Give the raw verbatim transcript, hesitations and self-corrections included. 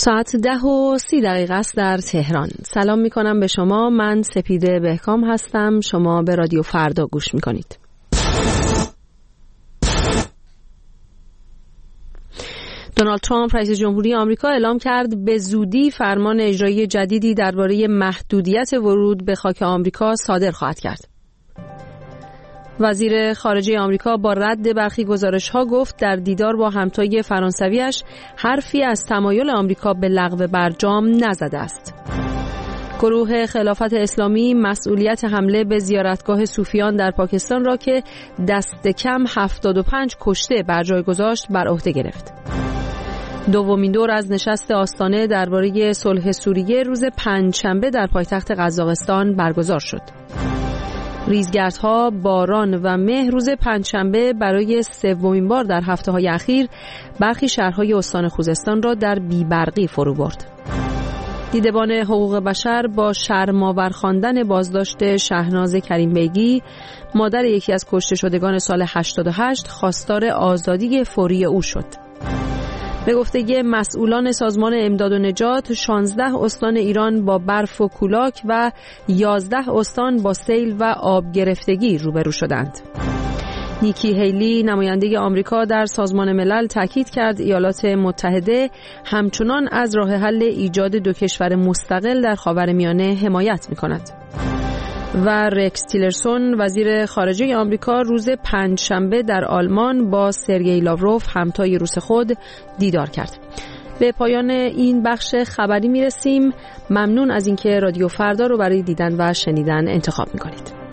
ساعت ده و سی دقیقه است در تهران. سلام می کنم به شما. من سپیده بهکام هستم. شما به رادیو فردا گوش می کنید. دونالد ترامپ رئیس جمهوری آمریکا اعلام کرد به زودی فرمان اجرایی جدیدی درباره محدودیت ورود به خاک آمریکا صادر خواهد کرد. وزیر خارجه آمریکا با رد برخی گزارش‌ها گفت در دیدار با همتای فرانسویش حرفی از تمایل آمریکا به لغو برجام نزده است. گروه خلافت اسلامی مسئولیت حمله به زیارتگاه صوفیان در پاکستان را که دست کم هفتاد و پنج کشته بر جای گذاشت بر عهده گرفت. دومین دور از نشست آستانه درباره صلح سوریه روز پنجشنبه در پایتخت قزاقستان برگزار شد. ریزگردها، باران و مه روز پنجشنبه برای سومین بار در هفته‌های اخیر برخی شهرهای استان خوزستان را در بی‌برقی فرو برد. دیدبان حقوق بشر با شرم‌آور خواندن بازداشت شهناز کریم بیگی، مادر یکی از کشته شدگان سال هشتاد و هشت، خواستار آزادی فوری او شد. به گفته مسئولان سازمان امداد و نجات، شانزده استان ایران با برف و کولاک و یازده استان با سیل و آب گرفتگی روبرو شدند. نیکی هیلی، نماینده آمریکا در سازمان ملل، تاکید کرد ایالات متحده همچنان از راه حل ایجاد دو کشور مستقل در خاورمیانه حمایت می‌کند. و رکس تیلرسون، وزیر خارجه آمریکا، روز پنجشنبه در آلمان با سرگئی لاوروف، همتای روس خود، دیدار کرد. به پایان این بخش خبری میرسیم. ممنون از اینکه رادیو فردا رو برای دیدن و شنیدن انتخاب میکنید.